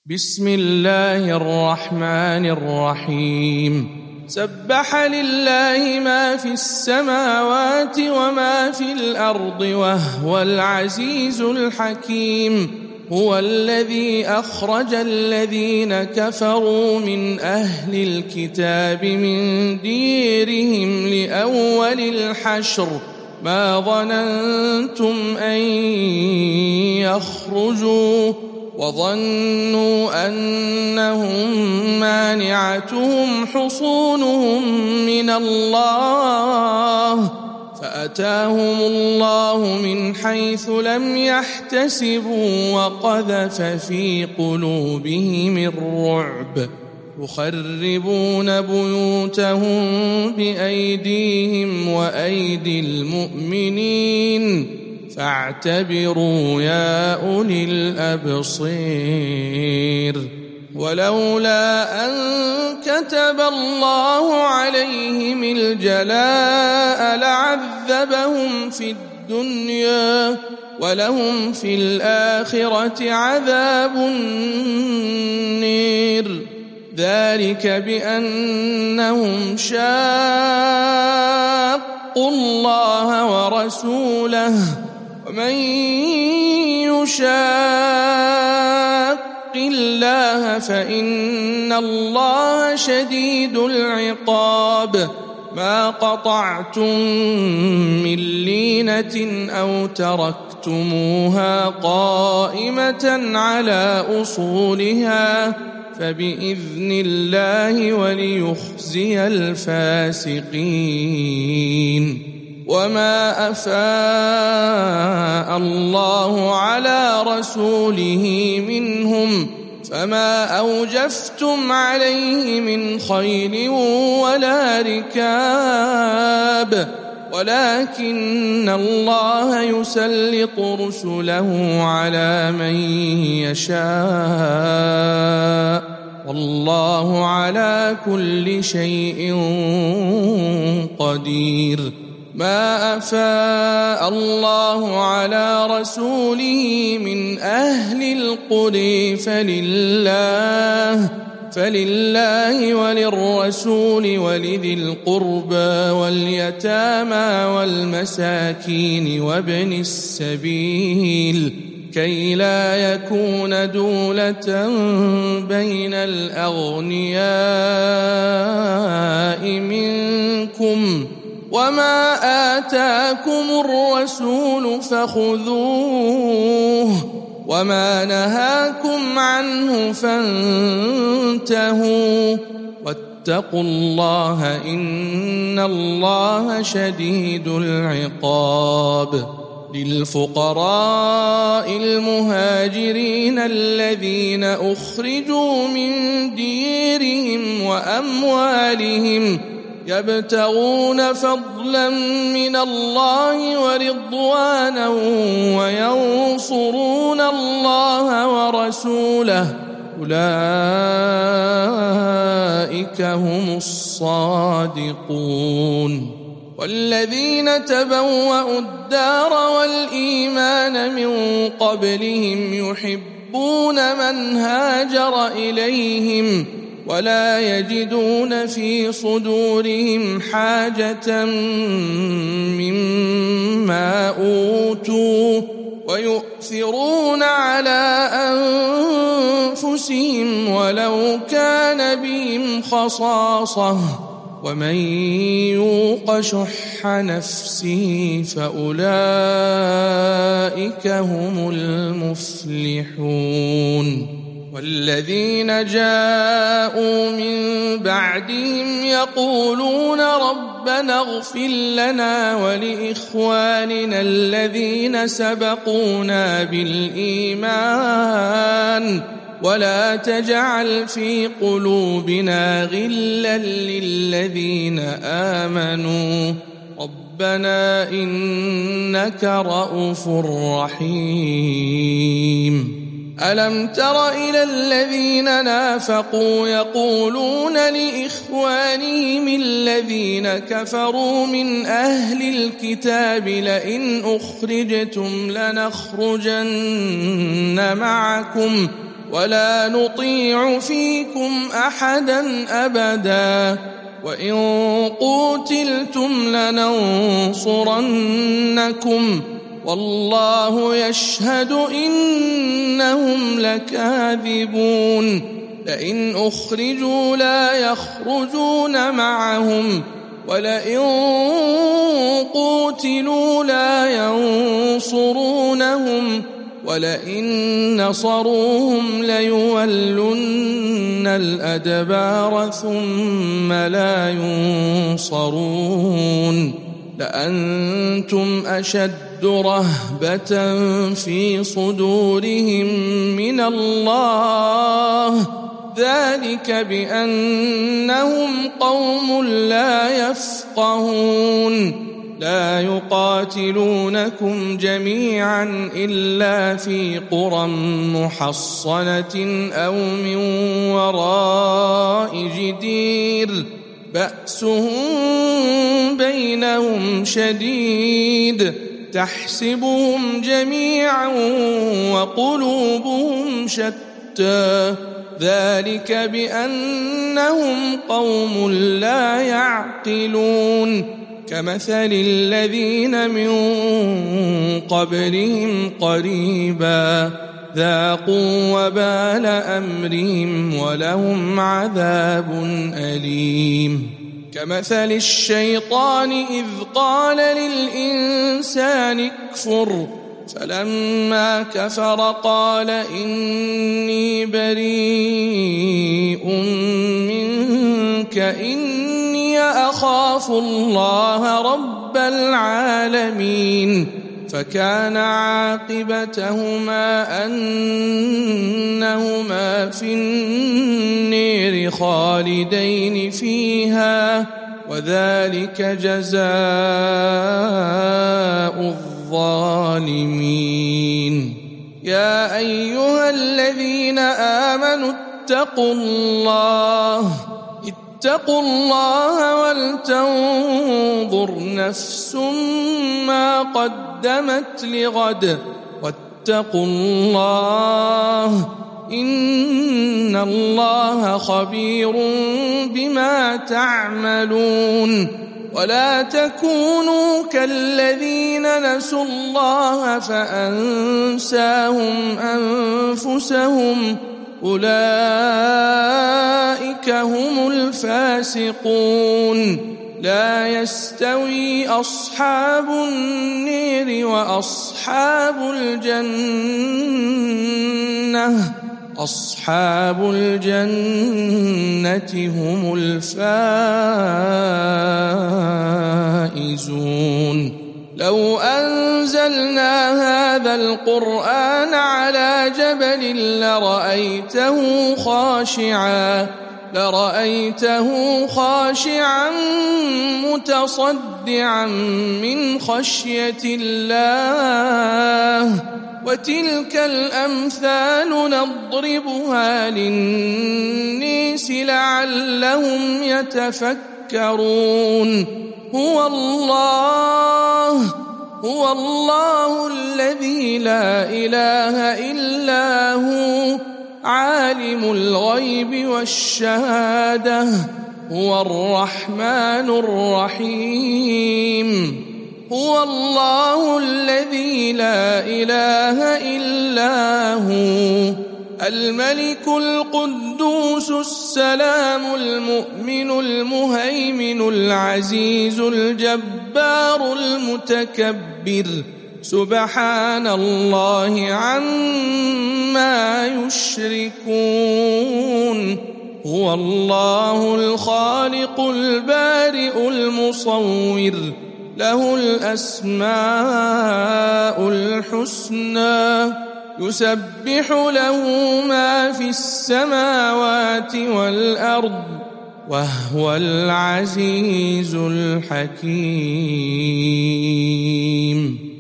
بسم الله الرحمن الرحيم سبح لله ما في السماوات وما في الأرض وهو العزيز الحكيم هو الذي أخرج الذين كفروا من أهل الكتاب من ديرهم لأول الحشر ما ظننتم أن يخرجوا وظنوا أنهم مانعتهم حصونهم من الله فأتاهم الله من حيث لم يحتسبوا وقذف في قلوبهم الرعب يخربون بيوتهم بأيديهم وأيدي المؤمنين فاعتبروا يا أولي الأبصير ولولا أن كتب الله عليهم الجلاء لعذبهم في الدنيا ولهم في الآخرة عذاب النير ذلك بأنهم شاقوا الله ورسوله ومن يشاق الله فإن الله شديد العقاب ما قطعتم من لينة أو تركتموها قائمة على أصولها فبإذن الله وليخزي الفاسقين وما أفاء الله على رسوله منهم فما أوجفتم عليه من خيل ولا ركاب ولكن الله يسلط رسله على من يشاء والله على كل شيء قدير ما أفاء الله على رسوله من أهل القرى فلله وللرسول ولذي القربى واليتامى والمساكين وابن السبيل كي لا يكون دولة بين الأغنياء منكم وما آتاكم الرسول فخذوه وما نهاكم عنه فانتهوا واتقوا الله إن الله شديد العقاب للفقراء المهاجرين الذين أخرجوا من ديرهم وأموالهم يبتغون فضلا من الله ورضوانا وينصرون الله ورسوله أولئك هم الصادقون والذين تبوأوا الدار والإيمان من قبلهم يحبون من هاجر إليهم ولا يجدون في صدورهم حاجة مما أوتوا ويؤثرون على أنفسهم ولو كان بهم خصاصة ومن يوق شح نفسه فأولئك هم المفلحون والذين جاءوا من بعدهم يقولون ربنا اغفر لنا ولإخواننا الذين سبقونا بالإيمان ولا تجعل في قلوبنا غلا للذين آمنوا ربنا إنك رؤوف رحيم ألم تر إلى الذين نافقوا يقولون لإخوانهم الذين كفروا من أهل الكتاب لئن أخرجتم لنخرجن معكم ولا نطيع فيكم أحدا أبدا وإن قوتلتم لننصرنكم والله يشهد إنهم لكاذبون لئن أخرجوا لا يخرجون معهم ولئن قوتلوا لا ينصرونهم ولئن نصروهم ليولن الأدبار ثم لا ينصرون لأنتم أشد رهبة في صدورهم من الله ذلك بأنهم قوم لا يفقهون لا يقاتلونكم جميعا إلا في قرى محصنة أو من وراء جدير بأسهم بينهم شديد تحسبهم جميعا وقلوبهم شتى ذلك بأنهم قوم لا يعقلون كمثل الذين من قبلهم قريبا ذاقوا وبال أمرهم ولهم عذاب أليم كمثل الشيطان إذ قال للإنسان اكفر فلما كفر قال إني بريء منك إني أخاف الله رب العالمين فكان عاقبتهما أنهما في النير خالدين فيها وذلك جزاء الظالمين يا أيها الذين آمنوا اتقوا الله ولتنظر نفس ما قدمت لغد واتقوا الله إن الله خبير بما تعملون ولا تكونوا كالذين نسوا الله فأنساهم أنفسهم أولئك هم الفاسقون لا يستوي أصحاب النير وأصحاب الجنة أصحاب الجنة هم الفائزون لو أنزلنا هذا القرآن على جبل لرأيته خاشعا متصدعا من خشية الله وتلك الأمثال نضربها للناس لعلهم يتفكرون هو الله الذي لا إله إلا هو عالم الغيب والشهادة هو الرحمن الرحيم هو الله الذي لا إله إلا هو الملك القدوس السلام المؤمن المهيمن العزيز الجبار المتكبر سبحان الله عما يشركون هو الله الخالق البارئ المصور له الأسماء الحسنى يسبح له ما في السماوات والأرض وهو العزيز الحكيم